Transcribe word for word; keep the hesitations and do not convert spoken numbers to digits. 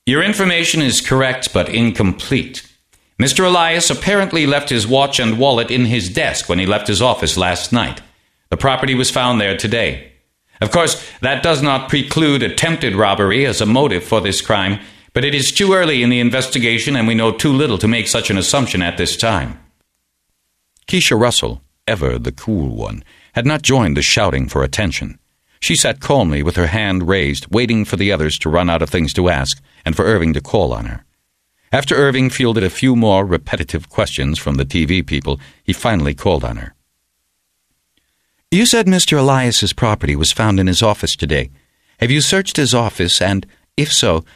Your information is correct but incomplete. Mister Elias apparently left his watch and wallet in his desk when he left his office last night. The property was found there today. Of course, that does not preclude attempted robbery as a motive for this crime, but it is too early in the investigation and we know too little to make such an assumption at this time. Keisha Russell, ever the cool one, had not joined the shouting for attention. She sat calmly with her hand raised, waiting for the others to run out of things to ask and for Irving to call on her. After Irving fielded a few more repetitive questions from the T V people, he finally called on her. You said Mister Elias's property was found in his office today. Have you searched his office, and, if so,